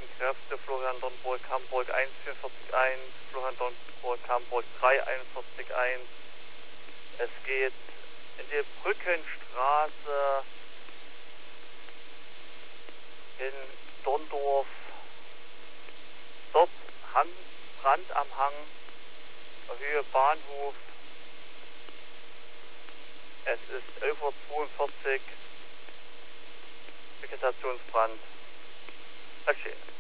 Kräfte, Florian Dornburg, Hamburg 144.1, Florian Dornburg, Hamburg 341.1. Es geht in die Brückenstraße in Dorndorf. Dort Brand am Hang, Höhe Bahnhof. Es ist 11:42 Uhr, Vegetationsbrand. Verstehen.